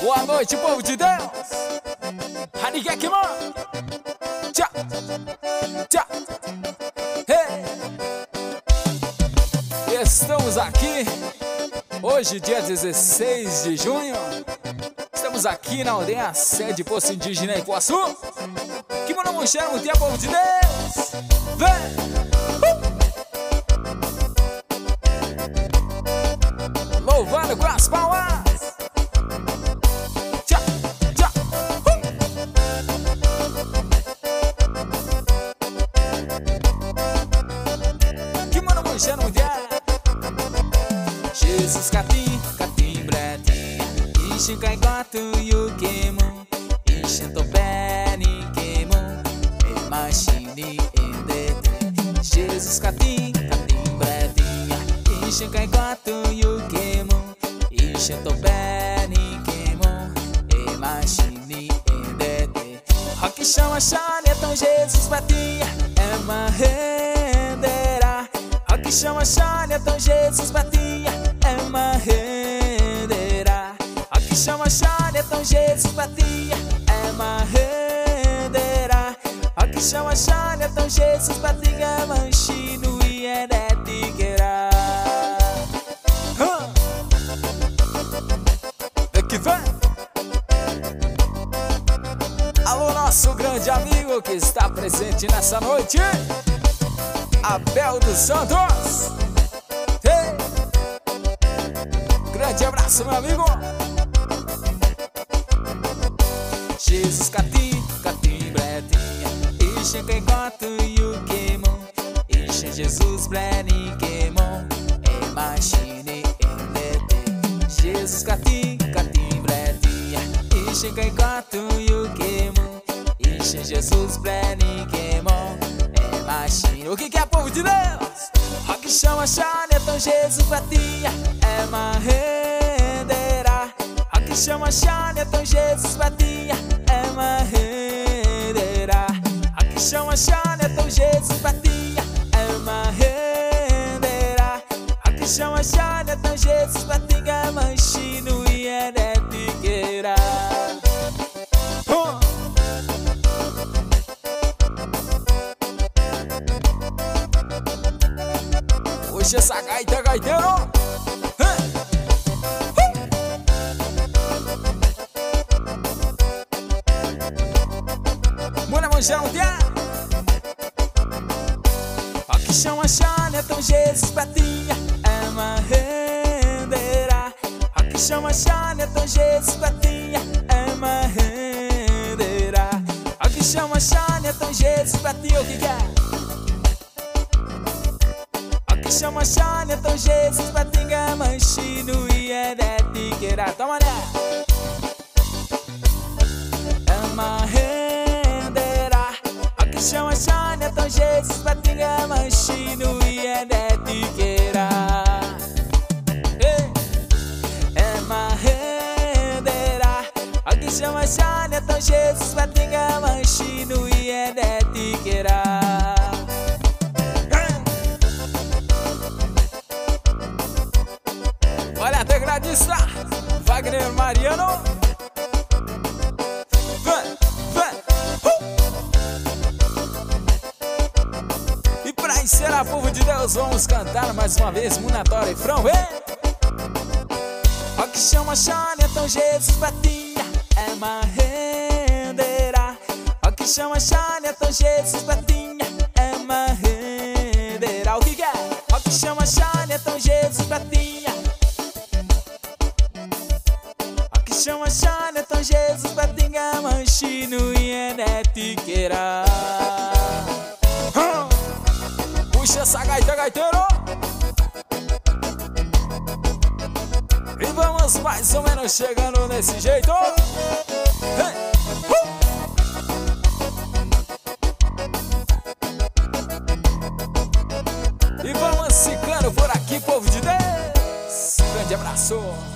Boa noite, povo de Deus. Hanigekimon. Tchau. Tchau. Hey. Estamos aqui hoje, dia 16 de junho. Estamos aqui na aldeia sede Poço Indígena Ipuaçu. Que mandamos cheiro muito tempo, povo de Deus. Vem. Louvando com as palmas. Tchau, tchau. Que mano manchando um dia. Jesus catim, catim bretinha. Ixi cai gato e o queimão. Ixi topé ni queimão. E machine endete. Jesus catim, catim bretinha. Ixi cai gato e o queimão. Ixi topé ni queimão. E machine endete. Rock chama chane, então Jesus batia. É uma renderá. Rock chama chane, então Jesus batia. É uma renderá. Rock chama chane, então Jesus batia. É uma renderá. Rock chama chane, então Jesus batia. Manchino e endetiqueira. Daqui vem. Alô, nosso grande amigo que está presente nessa noite, Abel dos Santos. Hey. Grande abraço, meu amigo. Jesus catim, catim bretinha. Ixi quem conta e o queimão. Ixi Jesus bleni queimão. E machine endete. Jesus catim, catim bretinha. Ixi quem conta e o queimão. Ixi Jesus bleni queimão. E machine. O que é, povo de Deus? Rock chama chane, então Jesus batia. É uma renderá. Rock chama chane, então Jesus batia. É uma renderá. Rock chama chane, então Jesus batia. É uma renderá. Rock chama chane, então Jesus batia. Manchino e endetiqueira. Puxa essa gaita, gaiteiro. Mulher manchar um dia. Rock chama chane, então Jesus batia. É uma renderá. Rock chama chane, então Jesus batia. É uma renderá. Rock chama chane, então Jesus batia. O que é? Rock chama chane, então Jesus batia. Manchino e endetiqueira. Toma, né? É uma renderá. Rock chama chane, então Jesus batia. Manchino e endetiqueira. É uma renderá. Rock chama chane, então Jesus batia. Manchino e endetiqueira. Olha a tecladista Wagner Mariano. Vem, vem. E pra encerrar, povo de Deus, vamos cantar mais uma vez Munatória e Frão. Rock chama chane, então Jesus batia. É uma renderá. Rock chama chane, então Jesus batia. É uma renderá. O que é? Rock chama chane, então Jesus batia. Chama chane, então Jesus batia. Manchino e endetiqueira. Puxa essa gaita, gaiteiro. E vamos mais ou menos chegando nesse jeito. E vamos ficando por aqui, povo de Deus. Grande abraço.